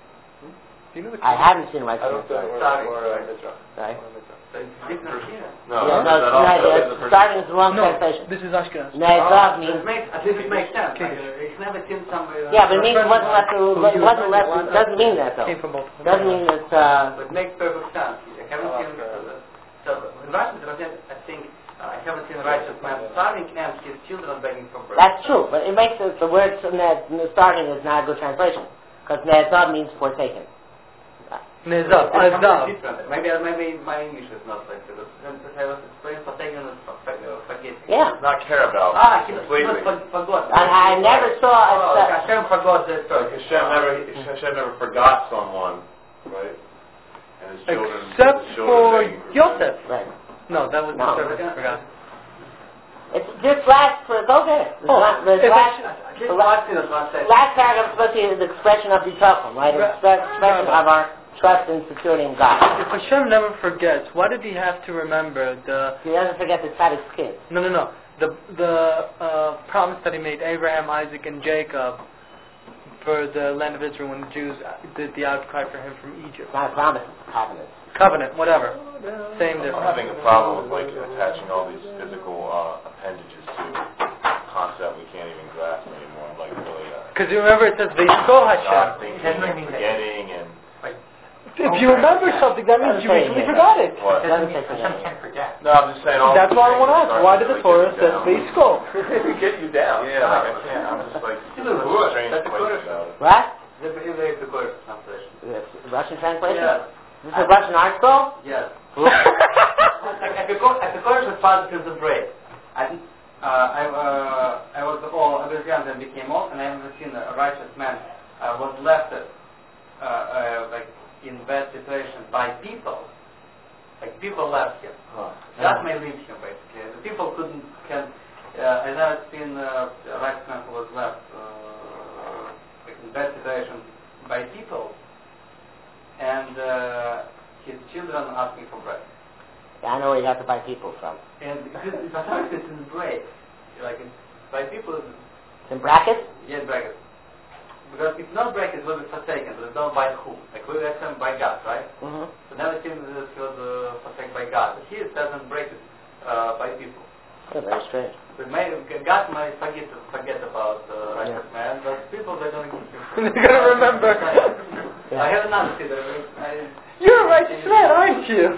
Do you know the I haven't seen my I don't know. Or, Sorry. or uh, Mizrah. Right? So it's different here. No, Yeah, no, that it's also not, is uh, the starting is the wrong No, translation. this is Ashkenaz. Ne'ezav It means, makes, at least it makes sense. Like, Kaddish. uh, it's never seen somebody. yeah, but it means it wasn't left, to, Oh, you- wasn't left, it doesn't mean that though. Came from both. of them. Doesn't mean that, uh, But it makes perfect sense. I haven't Oh, seen. okay. So in Russian, I think uh, I haven't seen a righteous man starving and his children begging for bread. that's true, but it makes it, the word ne- starting is not a good translation. Because ne'ezav means forsaken. Nezav, It's completely Azav. different. Maybe maybe my English is not like this. Because I was explaining for taking and for- for- forgetting. Yeah. not care about. Ah, he completely. not for- forgot. I, I never saw Oh, a, Hashem forgot that Like story. Hashem never, Hashem never forgot someone, right? And his children, Except his for children begging Yosef. right. No, that was No. the servant. I forgot. It's this last, for, go get it. This Oh, last, this it's last, Just the last last, minute, last second. last paragraph is supposed to be the expression of bitachon, right? Right. It's the expression of our trust and security in God. If Hashem never forgets, why did he have to remember the... He doesn't forget the tzaddik's kids. No, no, no. The the uh, promise that he made Abraham, Isaac, and Jacob for the land of Israel when the Jews did the outcry for him from Egypt. It's not a promise, it's a covenant. Covenant, whatever. Same I'm difference. having a problem with like attaching all these physical uh, appendages to a concept we can't even grasp anymore. Like really, uh, Because you remember it says, Vayishko not Hashem. thinking and forgetting and If you remember something, that means you recently forgot it. what? It doesn't say forget. forget. No, I'm just saying. All That's these why I things want to are ask. starting Why to did the really Torah get say down. Vayishko? Get you down. Yeah, like I can't. I'm just like Still in the word. strange That's the place Torah. about it. What? The Hebrew the Torah translation. Yes. Russian translation? Yes. This is a Russian art scroll? Yes. Who? Epicurus was part of the break. I think uh, I, uh, I was all I was young and became old, and I haven't seen a righteous man uh, was left uh, uh, like in bad situation by people. Like people left him. Huh. That may leave him basically. The people couldn't can. Uh, I never seen uh, a righteous man who was left uh, like in bad situation by people, and uh, his children asking for bread. Yeah, I know where you have to buy people from. And because it's authority is in break, like it's by people, It's in brackets? yes, brackets. Because if not break, it will be forsaken, but it's not by who? Like we assume by God, right? Mm-hmm. So never seen that it was uh, forsaken by God. But here it doesn't break it uh, by people. Yeah, very strange. But may, God might forget forget about uh, righteous Yeah. man, but people they're going to They're gonna remember. I have another thing that I, You're a righteous man, aren't you?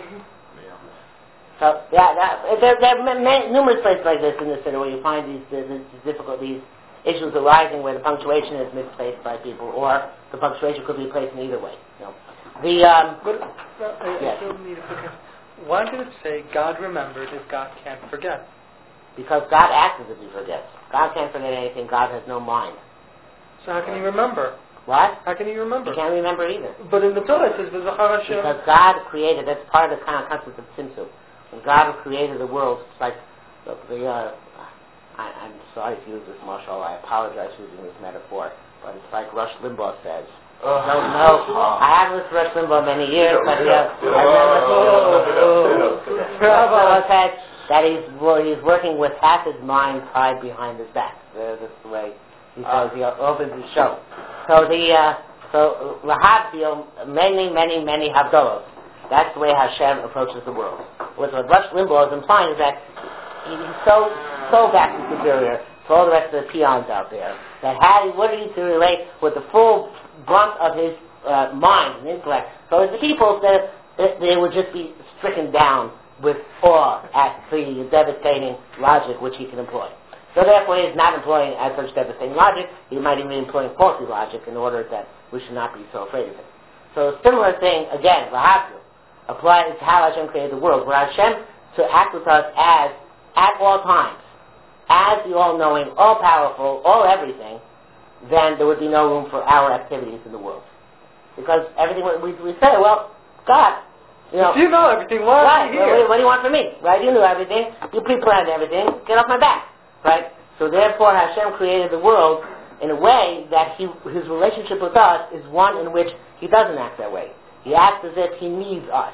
So, yeah, that, there, there are ma- ma- numerous places like this in the city where you find these, these, these difficult, these issues arising where the punctuation is misplaced by people, or the punctuation could be placed in either way. You know. The, um, But uh, I, Yes. I still need to forget. Why did it say God remembered if God can't forget? because God acts as if he forgets. God can't forget anything. God has no mind. So how can he remember? What? How can he remember? He can't remember either. But in the Torah it says, V'zachar Hashem. Because God created, that's part of the kind of concept of Tzimtzum. When God created the world, it's like, look, the, uh, I, I'm sorry to use this marshal, I apologize for using this metaphor, but it's like Rush Limbaugh says. Uh, I don't know. I haven't listened to Rush Limbaugh many years, but uh, I remember Limbaugh said that he's, well, he's working with half his mind tied behind his back. Uh, that's the way he says, he opens his show. So the, uh, so Lahavdil, many, many, many Havdalos. That's the way Hashem approaches the world. What Rush Limbaugh is implying is that he's so, so vastly superior to all the rest of the peons out there, that had he, what he to relate with the full brunt of his uh, mind and intellect. So as the people, that they would just be stricken down with awe at the devastating logic which he can employ. So therefore he is not employing as such devastating logic, he might even be employing faulty logic in order that we should not be so afraid of him. So a similar thing, again, Lahavdil, applies to how Hashem created the world, where Hashem to act with us as, at all times, as the all-knowing, all-powerful, all-everything, then there would be no room for our activities in the world. Because everything, we, we say, well, God, you know... If you know everything, why right, are you here? What, what do you want from me? Right? You knew everything. You pre-planned everything. Get off my back. Right? So therefore Hashem created the world in a way that he, his relationship with us is one in which he doesn't act that way. He acts as if he needs us.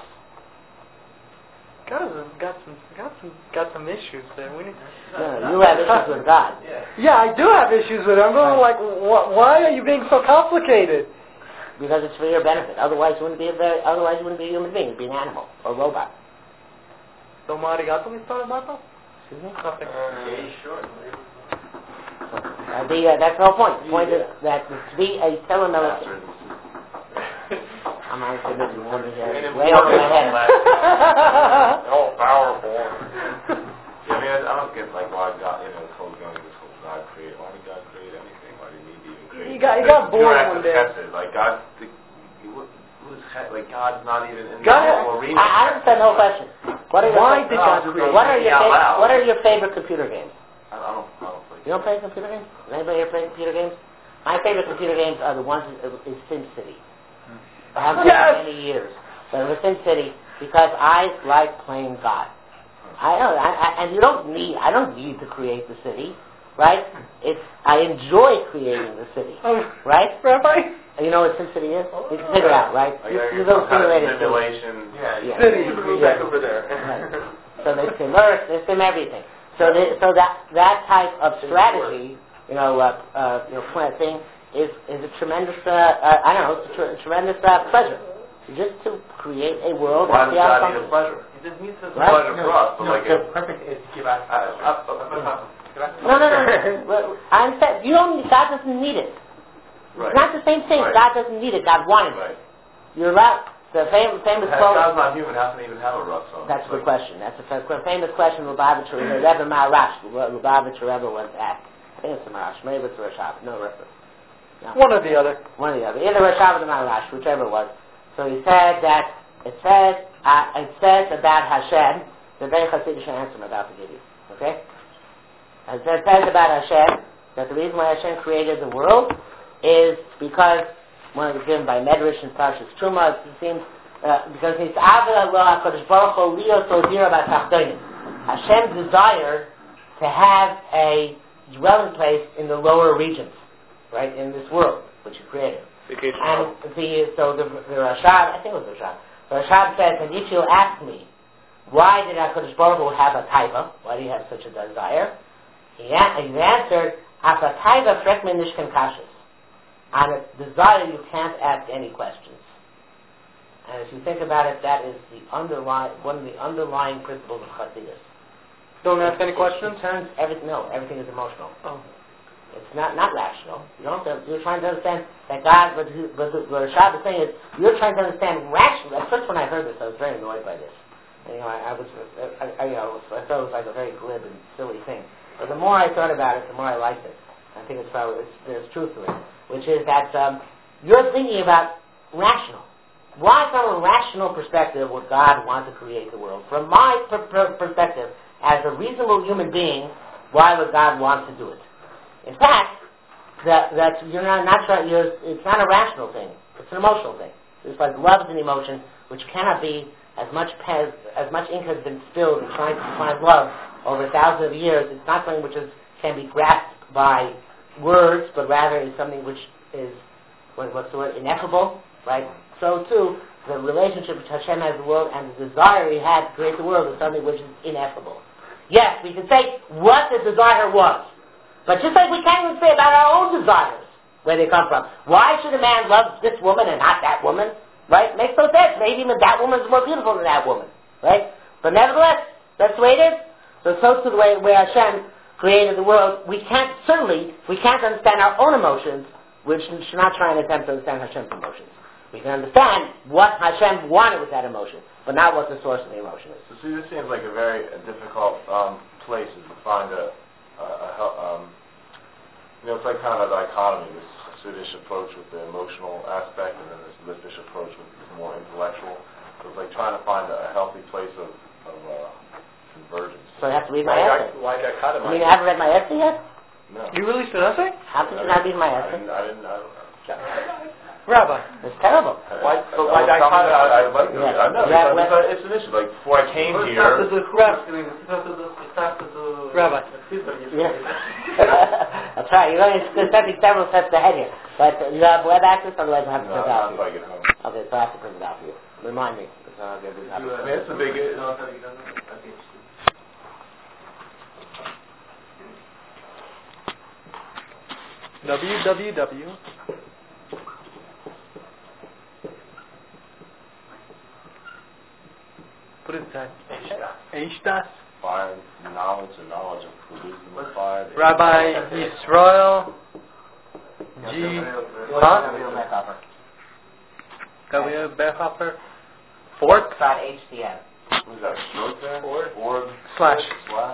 God has got some, got some, got some issues there. We need, No, you have issues with God. yeah, I do have issues with it. I'm going like, wh- why are you being so complicated? Because it's for your benefit. Otherwise, you wouldn't be a very, otherwise you wouldn't be a human being. You'd be an animal or a robot. So, Marigato, we started, Marco? Excuse me? Nothing. yeah, sure. Uh, the, uh, that's the whole point. The point is that to be a telemedicine. I'm honestly missing one here. Way over my head. All powerful. Yeah, I mean, I, I don't get like why God, you know, this whole going, this whole God create. Why did God create anything? Why did He even create? He got, he got bored one day. Tested. Like God, the, he was, was like God's not even in God, the whole arena. I, I understand the whole question. What are your Why fa- did God create? What are your Out fa- loud. What are your favorite computer games? I, I don't, I don't play. You don't play computer games? Does anybody here play computer games? My favorite computer games are the ones in, in SimCity. I haven't played Yes! in many years, but with SimCity because I like playing God. I know, I, I, and you don't need. I don't need to create the city, right? It's I enjoy creating the city, Um, right? Rabbi? You know what SimCity is? You can figure it out, right? Like, You, uh, you go some kind of simulated city. simulation. Yeah, Yeah. City. Yeah. over there. Right. So they sim Earth, they sim everything. So they, so that that type of strategy, you know, uh, uh, you know, plant thing is is a tremendous. Uh, uh, I don't know, it's a, tr- a tremendous uh, pleasure. Just to create a world. Why and does see how it God need a functions. pleasure? He just needs a Right? Pleasure for us, but No, like the a, purpose is to give us. uh, up, up, up, up, up. No, no, no. no. Well, I'm saying you don't. God doesn't need it. Right. It's not the same thing. Right. God doesn't need it. God wanted Right. it. You're right. The famous, famous Has quote. God's not human. How can he even have a rough song? That's a good Like, question. That's a fa- famous question Lubavitcher, Rebbe Maharash, Lubavitcher Rebbe was asked. I think it's the Maharash, maybe it's the Rashab, no Rebbe. No. One or the other. One or the other. Either Rashab or the Maharash, whichever it was. So he said that, it says, uh, it says about Hashem, the very Hasidic answer I'm about to give you. Okay? It says about Hashem, that the reason why Hashem created the world is because one of the given by Medrash and Parshas Truma, it seems, uh, because it's Avah Allah HaKadosh Baruch Hu Leo Sodira B'Tachtonim. Hashem desired to have a dwelling place in the lower regions, right, in this world, which He created. vacation And home. the, so the, the Rashab, I think it was the Rashab, the Rashab says, and if you ask me, why did HaKadosh Baruch Hu have a taiva? Why do you have such a desire? He, a- he answered, Af a taiva frek min nishkan kashas. On a desire, you can't ask any questions. And if you think about it, that is the underlying, one of the underlying principles of Chassidus. Don't ask any It- questions? It turns everything, no, everything is emotional. Oh. It's not, not rational. You don't. You're trying to understand that God. But what Rashab is saying is you're trying to understand rationally. At first, when I heard this, I was very annoyed by this. And, you know, I, I was, I, I, you know, I thought it was like a very glib and silly thing. But the more I thought about it, the more I liked it. I think it's probably it's, there's truth to it, which is that um, you're thinking about rational. Why, from a rational perspective, would God want to create the world? From my per- per- perspective, as a reasonable human being, why would God want to do it? In fact, that that you're not not trying. You're, it's not a rational thing. It's an emotional thing. It's like love is an emotion which cannot be as much as as much ink has been spilled in trying to find love over thousands of years. It's not something which is can be grasped by words, but rather is something which is what, what's the word, ineffable, right? So too, the relationship which Hashem has with the world and the desire he had to create the world is something which is ineffable. Yes, we can say what the desire was, but just like we can't even say about our own desires where they come from. Why should a man love this woman and not that woman? Right? Makes no sense. Maybe even that woman is more beautiful than that woman. Right? But nevertheless, that's the way it is. So so to the way where Hashem created the world, we can't, certainly, we can't understand our own emotions, which should not try and attempt to understand Hashem's emotions. We can understand what Hashem wanted with that emotion, but not what the source of the emotion is. So see, this seems like a very a difficult um, place to find a, a, a um, you know, it's like kind of a dichotomy, this Siddish approach with the emotional aspect and then this Litvish approach with the more intellectual. So it's like trying to find a, a healthy place of, of uh, convergence. So I have to read my Why, essay. why dichotomize? I mean, I haven't read my essay yet? No. You released an essay? How could you not read my I essay? didn't, I didn't, I don't know. Rabbi. It's terrible. Why- but why I, dichotomize? I, I'd like to Yeah. I know, Yeah, because well- it's, a, it's an issue. Like, before I came Well, here, start to do Rabbi. Christian, start to do- start to do- Rabbi. Yeah. That's right. You're only stepping several steps ahead here. But uh, you have web access, otherwise I have to no, print it out not for until you. I get home. Okay, so I have to print it out for you. Remind me. Because I'll get it out. I mean, it's a big, it, No, sorry, you don't know. Okay. www. What is that? Eishtas. fire, knowledge, and knowledge of the wisdom of fire. Rabbi Yisrael G. Huh? W. Berhofer. Fort. Dot H C M. Who's that? Short there? Org. Slash. Slash.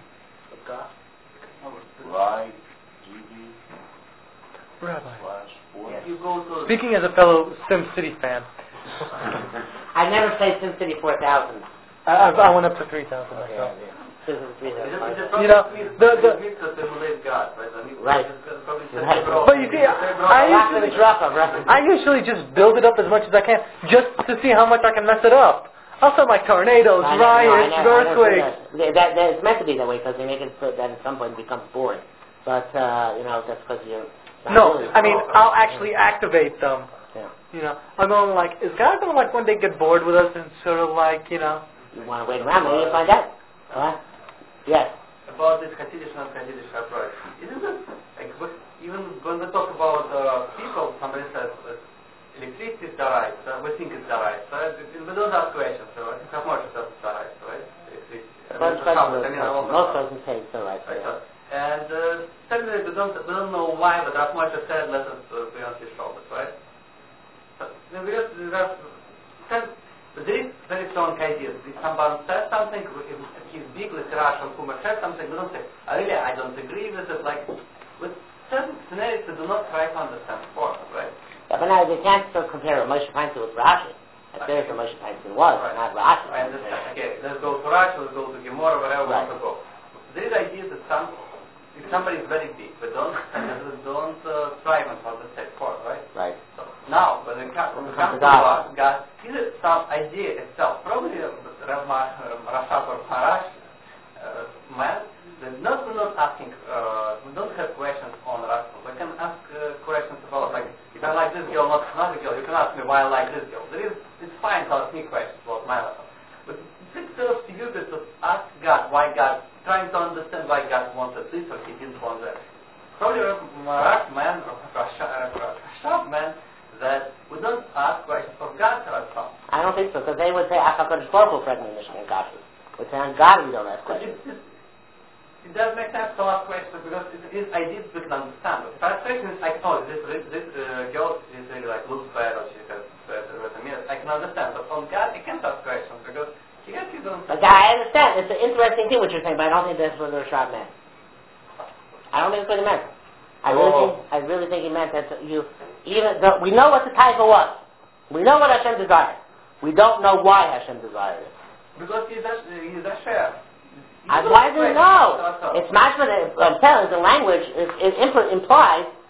Rai. G B. Rabbi. Slash. Org. Yes. You go to Speaking as a fellow Sim City fan, I never played SimCity four thousand. I, I I went up to three thousand Okay, myself. yeah. SimCity three Is it- thousand. is it You know, probably the- the- Greek to emulate God, right? I mean, Right. it's gonna probably say Right. Hebrew. But you see, Hebrew- I Rachel usually- is rough, rough. I usually just build it up as much as I can, just to see how much I can mess it up. I'll send like tornadoes, I know, no, I riots, know, I know, earthquakes. That, that, that, it's meant to be that way because they make it so that at some point it becomes boring. But, uh, you know, that's because you're... not No, really- I mean, I'll actually activate them. Yeah. You know, I'm going like, is God going to like one day get bored with us and sort of like, you know, You want to wait around, maybe you'll find out. Huh? Yes. About this Hasidic, non-Hasidic approach. Isn't it, like, what- even when we talk about uh, people, somebody says, uh, electricity is the right, uh, we think it's the right, right? We don't ask questions, so I think how much is the right, right? Electricity. I mean, Most for some, I persons, mean, I also- most persons say it's all right. Right, Yeah. so- And uh, certainly we don't, we don't know why, but Rachmanisha said, let us uh, be on his shoulders, right? But then we have, we have, but there is very strong ideas. If someone says something, if he's big, like Russian Humor says something, we don't say, I really, I don't agree with it. Like, with certain scenarios, we do not try to understand form, right? Yeah, but now they can't still compare Moshe Feinstein with Rashi. That's there what Moshe Feinstein was, Right. not Rashi. I understand. Okay, let's go to Russia, let's go to Gemara, wherever Right. we want to go. There is idea that some, if somebody is very big, we don't, we don't uh, try and for the same form, right? Right. So now, when we come, when we come Come to to God. God, God is some idea itself. Probably uh, Rashab or Parash, uh, man, we're not, we're not asking, uh, we don't have questions on Rashab. We can ask uh, questions about, like, if I like this girl, not another girl, you can ask me why I like this girl. There is, it's fine to ask me questions about my life. But it's still stupid to ask God why God, trying to understand why God wanted this or he didn't want that. Probably Rash man or Rashab man that we don't ask questions of God to us from. I don't think so, because they would say, HaKadosh Baruch Hu pregnant Michigan Kashas. Would say, on God we don't ask But it, questions. it, it does make sense to ask questions because it is ideas we can understand. But if I ask questions like, oh, this, this uh, girl is really like looks bad or she has better mirror, I can understand. But on God, I can't ask questions because he has his own. But I understand, it's an interesting thing what you're saying, but I don't think that's what the Rashab meant. I don't think that's what he meant. I really Oh. think, I really think he meant that you, even though, we know what the title was. We know what Hashem desired. We don't know why Hashem desired it. Because he's a, he's a share. And why do you know? It's much, but I'm telling you, the language is, it impl- implies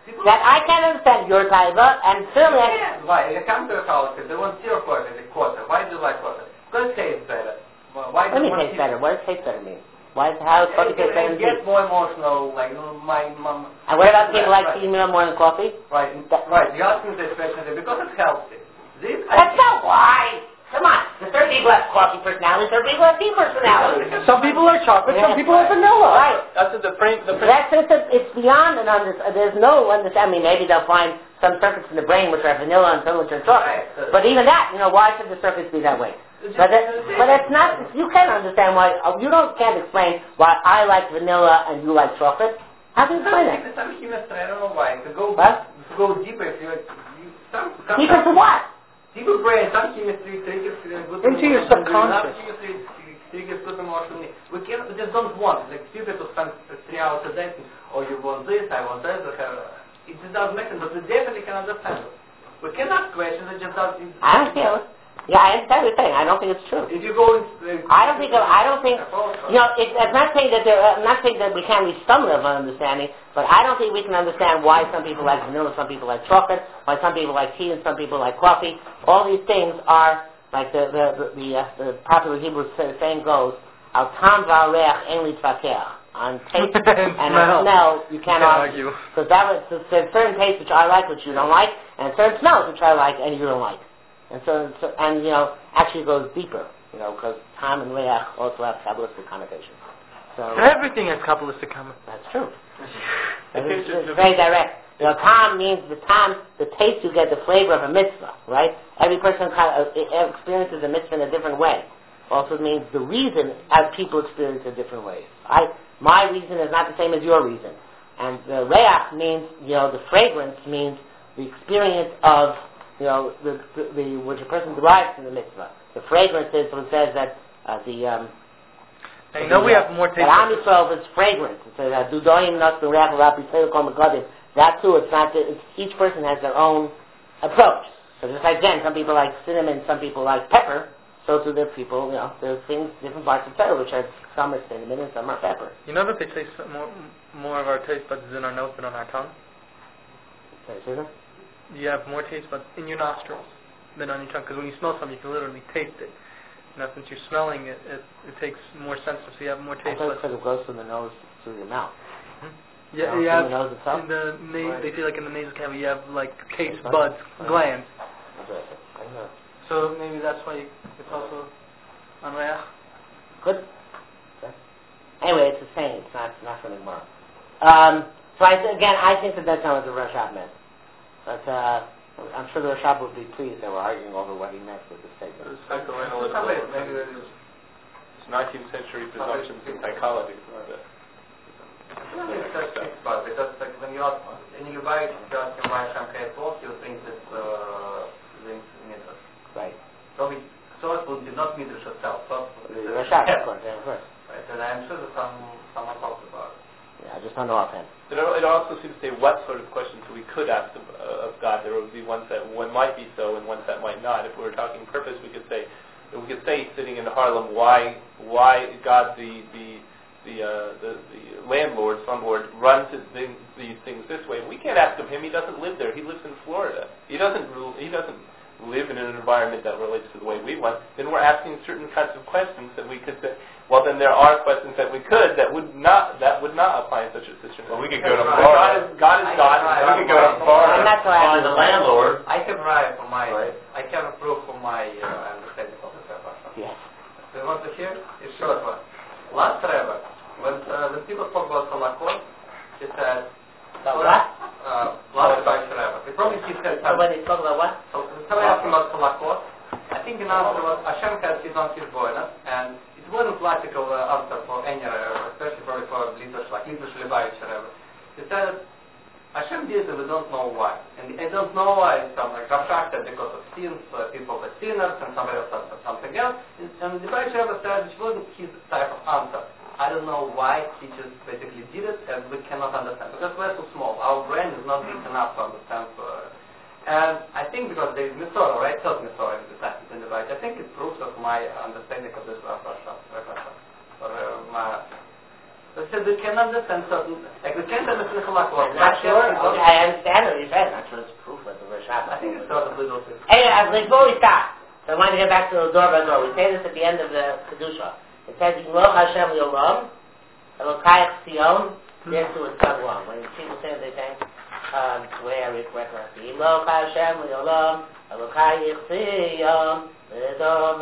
that I can understand your taiva, and certainly I... Yeah. Why? You come to a house, if they want zero quarter, the quarter. Why do you like quarter? Because it tastes better. Well, why What do do you you mean taste better? What does taste better mean? Why is how does coffee taste better than get tea? more emotional, like, you know, my mom... And what about people like right. tea meal more than coffee? Right, right. You ask me this question because it's healthy. This, That's not why! Come on, there's certain people have coffee personalities, certain people have tea personalities. Some people are chocolate, some people are vanilla. Right. That's what the brain. The brain. That's it's, a, it's beyond an under, there's no understanding. I mean, maybe they'll find some circuits in the brain which are vanilla and some which are chocolate. Right. But even that, you know, why should the circuits be that way? But it, but it's not. You can't understand why. You don't can't explain why I like vanilla and you like chocolate. How can you explain that? Some chemistry, I don't know why. To go What? to go deeper, if you, you some, some Deeper to what? deeper brain, some chemistry triggers uh, good Into your emotion, subconscious. Some chemistry triggers good emotion. We can we just don't want. Like stupid to spend three hours a day. Or you want this, I want that. Or have, it just doesn't make sense. But we definitely can understand it. We can ask questions. It just doesn't. I don't feel it. Yeah, I understand what you're saying. I don't think it's true. If you go into, uh, I don't think. I don't think. You know, it, I'm not saying that there. I'm not saying that we can't reach some level of understanding, but I don't think we can understand why some people like vanilla, some people like chocolate, why some people like tea, and some people like coffee. All these things are like the the the, the, uh, the popular Hebrew saying goes, "Al tam v'areach ein litvakeach." On taste and on smell, you can't argue. Because that was there's certain tastes which I like, which you don't like, and certain smells which I like and you don't like. And so, so, and you know, actually goes deeper, you know, because time and reach also have Kabbalistic connotations. So Everything has Kabbalistic connotations. that's true. it's, it's very direct. You know, time means the time, the taste you get, the flavor of a mitzvah, right? Every person kind of uh, experiences a mitzvah in a different way. Also means the reason as people experience it different ways. I, my reason is not the same as your reason. And the reach means, you know, the fragrance means the experience of, you know, the, the, the which a person derives from the mitzvah. The fragrance is what it says that uh, the um, I know we have more taste. That Am Yisrael is fragrance. It says that Dudoim not the reach rabbi kol megadim. That too, it's not. It's, each person has their own approach. So just like then, some people like cinnamon, some people like pepper. So to their people, you know, there's things, different parts of pepper, which are some are cinnamon and some are pepper. You know that they say more more of our taste buds is in our nose than on our tongue. Sorry, Susan? You have more taste buds in your nostrils than on your tongue, because when you smell something, you can literally taste it. Now, since you're smelling it, it, it takes more sensitive, so you have more taste I thought buds. because it goes from the nose to the mouth. Hmm? Yeah, No, you in have the nose itself? in the na- they feel like in the nasal cavity you have like taste Taste buds, buds? glands. That's what I said. I know. So maybe that's why you, it's also on reach. Good. Okay. Anyway, it's the same. It's not, it's not something more. Um, so I th- again, I think that that's not what the Rashab meant. But uh, I'm sure the Rashab would be pleased they were arguing over what he meant with the statement. Psychoanalytical. It's nineteenth century presumptions in psychology. But because like when you ask, when you buy, you ask him why champagne sauce, you think it's uh, drinks midrash. Right. So we sauce would be not midrash itself. Sauce would The be Rashab, of course, yeah, of course. Right, and I'm sure that some someone talked about it. Yeah, I just don't know offhand. It al- it also seems to say what sort of questions we could ask of, uh, of God. There would be ones that one might be so and ones that might not. If we were talking purpose, we could say, we could say sitting in Harlem, why why God the the the uh, the, the landlord, slumlord, runs his thing, these things this way. We can't ask of him. He doesn't live there. He lives in Florida. He doesn't he doesn't live in an environment that relates to the way we want. Then we're asking certain kinds of questions that we could say. Well, then there are questions that we could that would not that would not apply in such a situation. Well, we could go to God Florida. is God. Is God. We could go to Florida And that's why I find the landlord. I have right for my, Right. I have a proof for my uh, understanding of the Rebbe. Yes. Do you want to hear? It's short one. Last Rebbe, when uh, when people spoke about Holocaust, he said, About what? Uh, last Rebbe. He probably he said So something. when they spoke about what? So somebody asked him about Holocaust. I think the answer was Hashem has his own his boiler, and it wasn't classical uh, answer for any Rebbe, especially probably for Litvish, like Litvish Lubavitch Rebbe. He said, Hashem did it, we don't know why. And I don't know why, some like Rav said because of sins, uh, people were sinners, and somebody else said something else. And, and the Lubavitch Rebbe said it wasn't his type of answer. I don't know why he just basically did it, and we cannot understand. Because we're too small. Our brain is not big enough to understand. Uh, and I think because there is Misorah, right? Third Misorah in the time in the Bible. I think it proves of my understanding of this Rav Rav. Or uh, my, let's Tziddik can understand certain, like we can't understand Chalak or Not sure. Okay, I understand what you said. Not sure it's proof of the Rishab. I think it's sort of little bit. Anyway, as before we start, so I want to get back to the door by door. We say this at the end of the Kedusha. It says, Yimloch Hashem Yolam, Elokayach Sion. There's to a sub one. When people say what they think, um, it's the way I read correctly. Yimloch Hashem Yolam, Elokayach Sion. So it's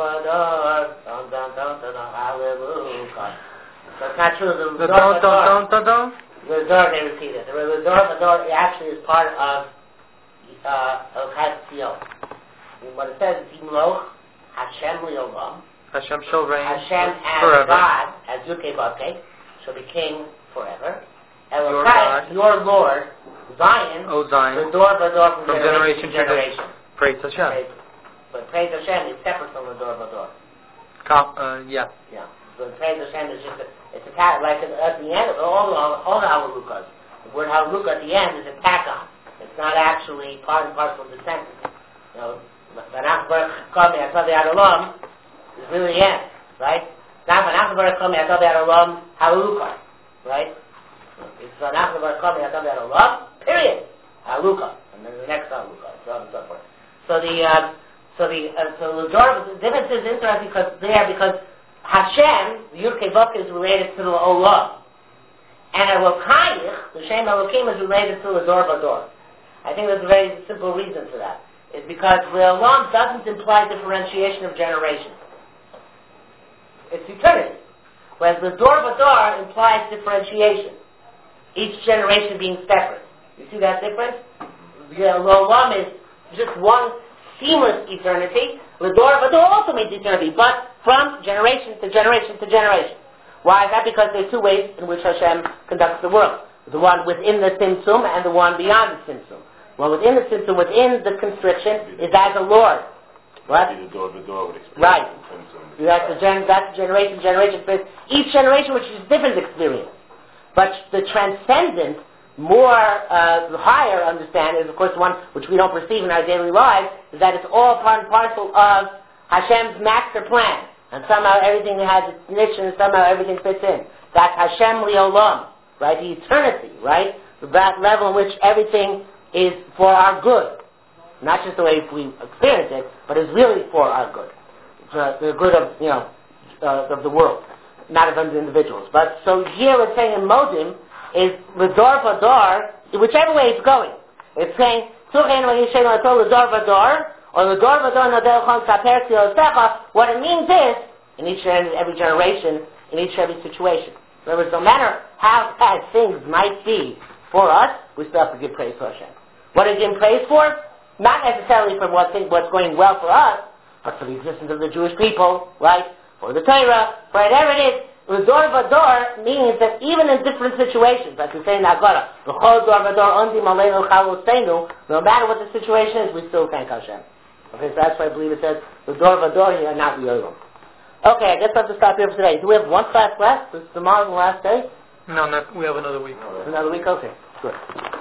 not true. The The don't, don't, don't, don't. the door they repeat it. The door, the door actually is part of Elokayach Sion. What it says is Yimloch Hashem Liolam. Hashem shall reign Hashem as forever. God, as Yuke Bake, shall be king forever. Your Elokayach, God. your Lord, Zion, O Zion, the door by door from, from generation, generation to to generation. praise Hashem. Praise, but praise Hashem is separate from the door by door. Com- uh, yeah. Yeah. So praise Hashem is just a, it's a tack, like at, at the end of all the all the halalukas. The word halaluka at the end is a tack on. It's not actually part and parcel of the sentence. You know, Vanach Baruch Kami Atavi Adolam is really the end, right? Not Vanach Baruch Kami Atavi Adolam halaluka, right? It's Vanach Baruch Kami Atavi Adolam, period. Haluka, and then the next halaluka, so on and so forth. So the uh, so the uh, so the door the difference is interesting because there because Hashem, the Yud Kei Vav is related to the Olam. And Elokayach, the Shem Elokim, is related to the door by door. I think there's a very simple reason for that. It's because the Olam doesn't imply differentiation of generation. It's eternity. Whereas the door by door implies differentiation. Each generation being separate. You see that difference? The Olam is just one seamless eternity. The door by door also means eternity, but from generation to generation to generation. Why is that? Because there are two ways in which Hashem conducts the world. The one within the Tzimtzum and the one beyond the Tzimtzum. Well, within the Tzimtzum, within the constriction, is as a Lord. What? The door, the door would experience Right. the symptom. That's the gen- that's the generation, generation. Each generation which is a different experience. But the transcendent, more uh, higher understanding is, of course, the one which we don't perceive in our daily lives, is that it's all part and parcel of Hashem's master plan. And somehow everything has its niche and somehow everything fits in. That's Hashem Liolam, right? The eternity, right? That level in which everything is for our good. Not just the way we experience it, but is really for our good. The, the good of, you know, uh, of the world, not of the individuals. But so here it's saying in Modim is the door for door, whichever way it's going. It's saying, the door for door, or the door what it means is, in each and every generation, in each and every situation. In other words, no matter how bad things might be for us, we still have to give praise to Hashem. What are we giving praise for? Not necessarily for what thing, what's going well for us, but for the existence of the Jewish people, right? For the Torah, for whatever it is. The door vador means that even in different situations, like we say in the Agara, no matter what the situation is, we still thank Hashem. Okay, so that's why I believe it says the door vador here, not the Yoram. Okay, I guess I have to stop here for today. Do we have one class left? Is tomorrow the last day? No, no, we have another week. Another week? Okay, good.